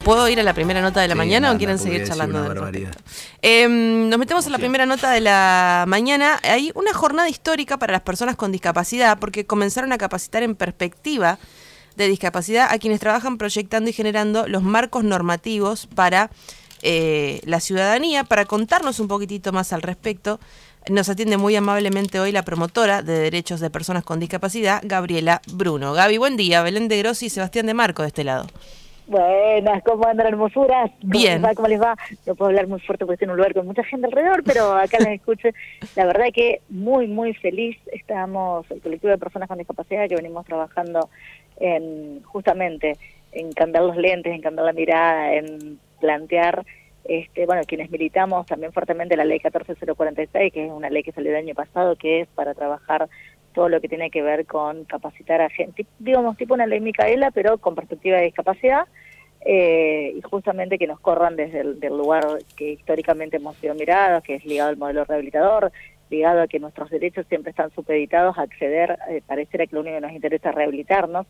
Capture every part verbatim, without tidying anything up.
¿Puedo ir a la primera nota de la Sí, mañana nada, o quieren porque seguir voy a charlando? decir del una barbaridad. respecto? Eh, nos metemos en la Sí. primera nota de la mañana. Hay una jornada histórica para las personas con discapacidad porque comenzaron a capacitar en perspectiva de discapacidad a quienes trabajan proyectando y generando los marcos normativos para eh, la ciudadanía. Para contarnos un poquitito más al respecto, nos atiende muy amablemente hoy la promotora de derechos de personas con discapacidad, Gabriela Bruno. Gaby, buen día. Belén de Grossi y Sebastián de Marco de este lado. Buenas, ¿cómo andan, hermosuras? ¿Cómo Bien. les va? ¿Cómo les va? No puedo hablar muy fuerte porque estoy en un lugar con mucha gente alrededor, pero acá les escucho. La verdad que muy, muy feliz. Estamos, el colectivo de personas con discapacidad, que venimos trabajando en, justamente en cambiar los lentes, en cambiar la mirada, en plantear, este, bueno, quienes militamos también fuertemente la ley catorce mil cuarenta y seis, que es una ley que salió el año pasado, que es para trabajar todo lo que tiene que ver con capacitar a gente, digamos, tipo una ley Micaela, pero con perspectiva de discapacidad, eh, y justamente que nos corran desde el del lugar que históricamente hemos sido mirados, que es ligado al modelo rehabilitador, ligado a que nuestros derechos siempre están supeditados a acceder, eh, pareciera que lo único que nos interesa es rehabilitarnos,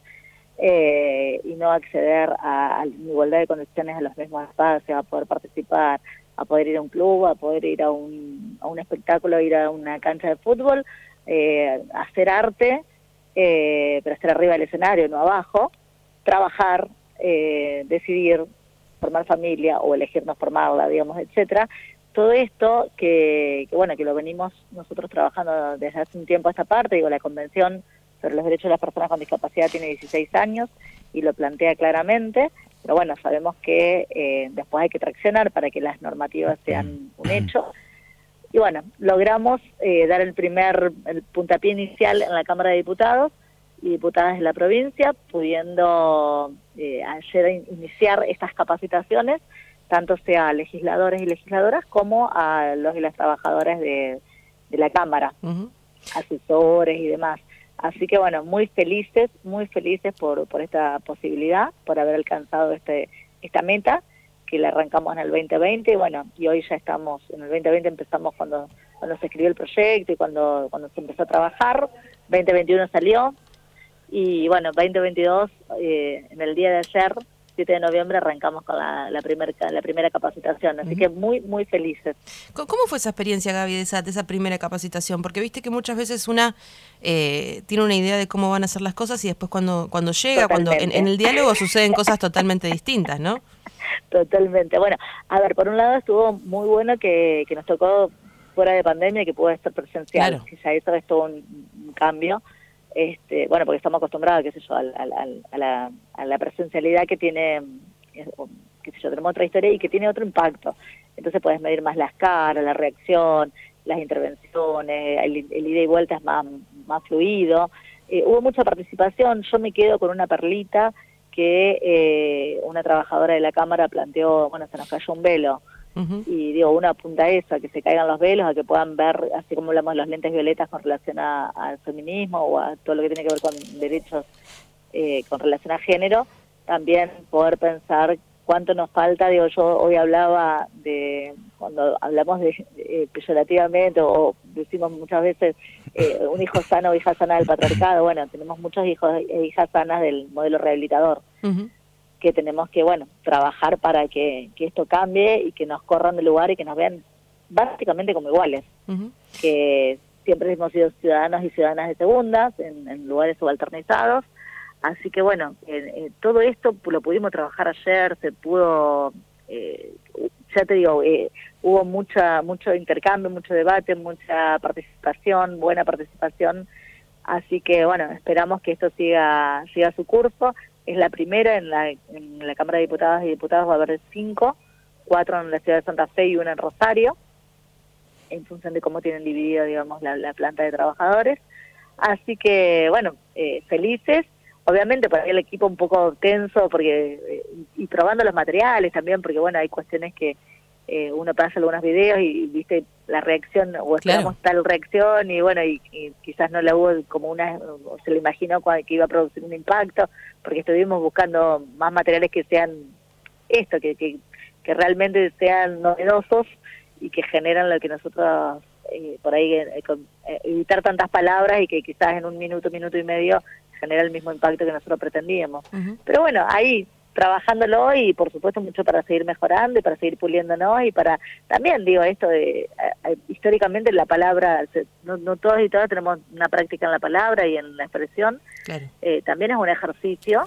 eh, y no acceder a, a la igualdad de condiciones en los mismos espacios, a poder participar, a poder ir a un club, a poder ir a un, a un espectáculo, ir a una cancha de fútbol, eh, hacer arte, eh, pero estar arriba del escenario, no abajo, trabajar, eh, decidir, formar familia o elegir no formarla, digamos, etcétera. Todo esto que, que, bueno, que lo venimos nosotros trabajando desde hace un tiempo a esta parte, digo, la Convención sobre los Derechos de las Personas con Discapacidad tiene dieciséis años y lo plantea claramente, pero bueno, sabemos que eh, después hay que traccionar para que las normativas sean un hecho. Y bueno, logramos eh, dar el primer el puntapié inicial en la Cámara de Diputados y Diputadas de la provincia, pudiendo eh, ayer in- iniciar estas capacitaciones, tanto sea a legisladores y legisladoras como a los y las trabajadoras de, de la Cámara, Uh-huh. asesores y demás. Así que bueno, muy felices, muy felices por, por esta posibilidad, por haber alcanzado este esta meta, que la arrancamos en el veinte veinte, y bueno, y hoy ya estamos, en el veinte veinte empezamos cuando, cuando se escribió el proyecto y cuando, cuando se empezó a trabajar, veinte veintiuno salió, y bueno, veinte veintidós, eh, en el día de ayer, siete de noviembre, arrancamos con la, la, primer, la primera capacitación, así uh-huh. que muy, muy felices. ¿Cómo fue esa experiencia, Gaby, de esa, de esa primera capacitación? Porque viste que muchas veces una eh, tiene una idea de cómo van a ser las cosas y después cuando, cuando llega, Totalmente. cuando en, en el diálogo suceden cosas totalmente distintas, ¿no? Totalmente. Bueno, a ver, por un lado estuvo muy bueno que, que nos tocó fuera de pandemia, que pudo estar presencial, Claro. que ya eso es todo un, un cambio. Este, bueno, porque estamos acostumbrados, qué sé yo, al, al, al, a, la, a la presencialidad que tiene, qué sé yo, tenemos otra historia y que tiene otro impacto. Entonces puedes medir más las caras, la reacción, las intervenciones, el, el ida y vuelta es más, más fluido. Eh, hubo mucha participación, yo me quedo con una perlita que eh, una trabajadora de la Cámara planteó, bueno, se nos cayó un velo. Uh-huh. Y digo, uno apunta a eso, a que se caigan los velos, a que puedan ver, así como hablamos de los lentes violetas con relación a, al feminismo o a todo lo que tiene que ver con derechos eh, con relación a género, también poder pensar cuánto nos falta. Digo, yo hoy hablaba de, cuando hablamos de eh, peyorativamente o decimos muchas veces eh, un hijo sano o hija sana del patriarcado, bueno, tenemos muchos hijos e hijas sanas del modelo rehabilitador. Uh-huh. Que tenemos que, bueno, trabajar para que, que esto cambie y que nos corran del lugar y que nos vean básicamente como iguales. Uh-huh. Que siempre hemos sido ciudadanos y ciudadanas de segundas, en, en lugares subalternizados. Así que, bueno, eh, eh, todo esto lo pudimos trabajar ayer, se pudo, eh, ya te digo, eh, hubo mucha mucho intercambio, mucho debate, mucha participación, buena participación. Así que, bueno, esperamos que esto siga, siga su curso. Es la primera en la, en la Cámara de Diputadas y Diputados, va a haber cinco, cuatro en la ciudad de Santa Fe y una en Rosario, en función de cómo tienen dividido, digamos, la, la planta de trabajadores. Así que, bueno, eh, felices. Obviamente por ahí el equipo un poco tenso, porque eh, y probando los materiales también, porque, bueno, hay cuestiones que eh, uno pasa algunos videos y, y viste la reacción, o esperamos claro. tal reacción, y bueno, y, y quizás no la hubo como una, o se lo imaginó que iba a producir un impacto, porque estuvimos buscando más materiales que sean esto, que, que, que realmente sean novedosos y que generan lo que nosotros, eh, por ahí, eh, con, eh, evitar tantas palabras y que quizás en un minuto, minuto y medio genera el mismo impacto que nosotros pretendíamos. Uh-huh. Pero bueno, ahí trabajándolo y por supuesto mucho para seguir mejorando y para seguir puliéndonos y para también digo esto de eh, históricamente la palabra, no, no todos y todas tenemos una práctica en la palabra y en la expresión, claro. eh, también es un ejercicio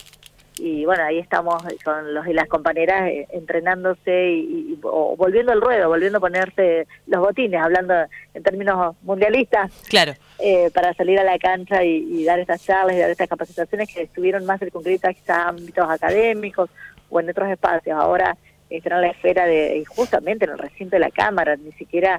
y bueno, ahí estamos con los y las compañeras eh, entrenándose y, y o volviendo al ruedo, volviendo a ponerse los botines, hablando en términos mundialistas, claro, eh, para salir a la cancha y, y dar estas charlas y dar estas capacitaciones que estuvieron más circunscritas quizás a ámbitos académicos o en otros espacios. Ahora están en la esfera de, y justamente en el recinto de la Cámara, ni siquiera...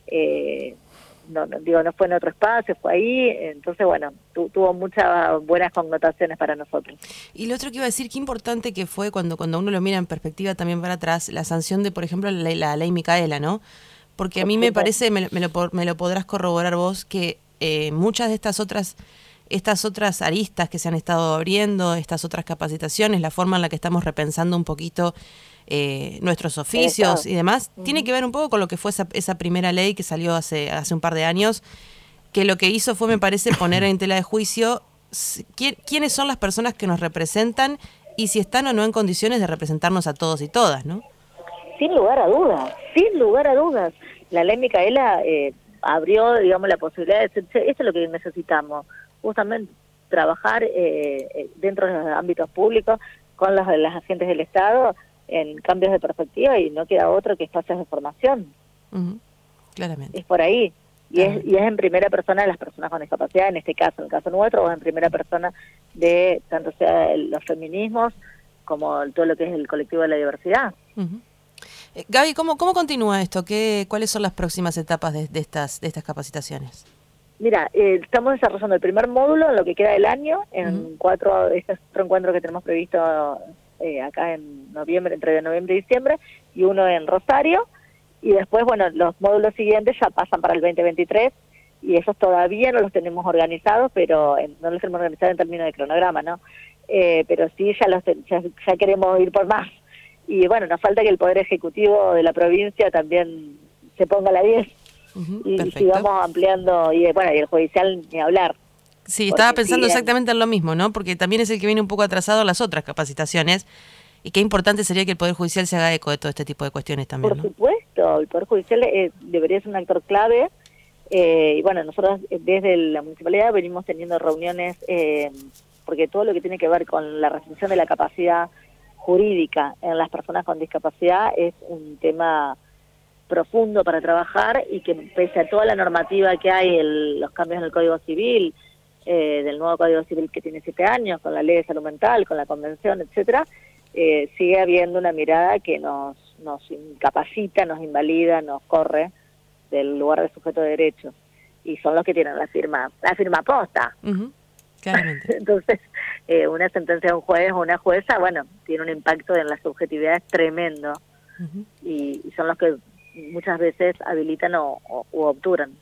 Eh, No, no, digo, no fue en otro espacio, fue ahí, entonces bueno, tu, tuvo muchas buenas connotaciones para nosotros. Y lo otro que iba a decir, qué importante que fue cuando cuando uno lo mira en perspectiva también para atrás, la sanción de, por ejemplo, la, la ley Micaela, ¿no? Porque a mí me parece, me, me, lo, me lo podrás corroborar vos, que eh, muchas de estas otras estas otras aristas que se han estado abriendo, estas otras capacitaciones, la forma en la que estamos repensando un poquito eh, nuestros oficios y demás, uh-huh. tiene que ver un poco con lo que fue esa, esa primera ley que salió hace, hace un par de años, que lo que hizo fue, me parece, poner en tela de juicio quién, quiénes son las personas que nos representan y si están o no en condiciones de representarnos a todos y todas, ¿no? Sin lugar a dudas, sin lugar a dudas. La ley Micaela eh, abrió, digamos, la posibilidad de decir, esto es lo que necesitamos, justamente trabajar eh, dentro de los ámbitos públicos con los, las agentes del Estado en cambios de perspectiva y no queda otro que espacios de formación. Uh-huh. Claramente. Es por ahí. Y es, y es en primera persona de las personas con discapacidad, en este caso, en el caso nuestro, o en primera persona de tanto sea el, los feminismos como todo lo que es el colectivo de la diversidad. Uh-huh. eh, Gaby, ¿cómo, cómo continúa esto? ¿Qué, ¿Cuáles son las próximas etapas de, de, estas, de estas capacitaciones? Mira, eh, estamos desarrollando el primer módulo en lo que queda del año, en uh-huh. cuatro, este es otro encuentro que tenemos previsto eh, acá en noviembre, entre noviembre y diciembre, y uno en Rosario, y después, bueno, los módulos siguientes ya pasan para el veinte veintitrés, y esos todavía no los tenemos organizados, pero en, no los tenemos organizados en términos de cronograma, ¿no? Eh, pero sí, ya, los, ya, ya queremos ir por más. Y bueno, nos falta que el Poder Ejecutivo de la provincia también se ponga a la diez. Uh-huh, y perfecto. Sigamos ampliando, y bueno, y el judicial ni hablar. Sí, estaba pensando siguen... exactamente en lo mismo, ¿no? Porque también es el que viene un poco atrasado a las otras capacitaciones, y qué importante sería que el Poder Judicial se haga eco de todo este tipo de cuestiones también, Por ¿no? supuesto, el Poder Judicial eh, debería ser un actor clave, eh, y bueno, nosotros desde la municipalidad venimos teniendo reuniones, eh, porque todo lo que tiene que ver con la restricción de la capacidad jurídica en las personas con discapacidad es un tema profundo para trabajar y que pese a toda la normativa que hay, el, los cambios en el Código Civil, eh, del nuevo Código Civil que tiene siete años, con la Ley de Salud Mental, con la Convención, etcétera, eh, sigue habiendo una mirada que nos, nos incapacita, nos invalida, nos corre del lugar de sujeto de derechos. Y son los que tienen la firma, la firma posta. Uh-huh. Claramente. Entonces, eh, una sentencia de un juez o una jueza, bueno, tiene un impacto en las subjetividades tremendo. Uh-huh. y, y son los que muchas veces habilitan o, o u obturan.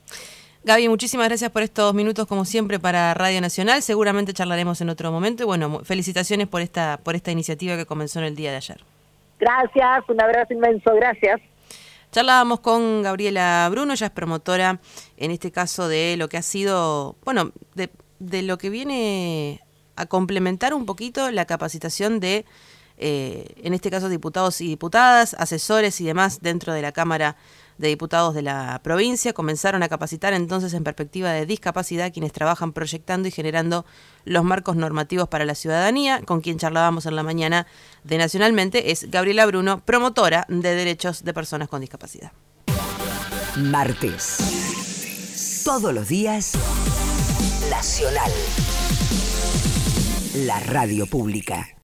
Gaby, muchísimas gracias por estos minutos, como siempre, para Radio Nacional. Seguramente charlaremos en otro momento. Y bueno, felicitaciones por esta, por esta iniciativa que comenzó en el día de ayer. Gracias, un abrazo inmenso, gracias. Charlábamos con Gabriela Bruno, ella es promotora, en este caso, de lo que ha sido, bueno, de, de lo que viene a complementar un poquito la capacitación de, eh, en este caso, diputados y diputadas, asesores y demás dentro de la Cámara de Diputados de la provincia. Comenzaron a capacitar entonces en perspectiva de discapacidad quienes trabajan proyectando y generando los marcos normativos para la ciudadanía. Con quien charlábamos en la mañana de Nacionalmente es Gabriela Bruno, promotora de derechos de personas con discapacidad. Martes. Todos los días, Nacional. La radio pública.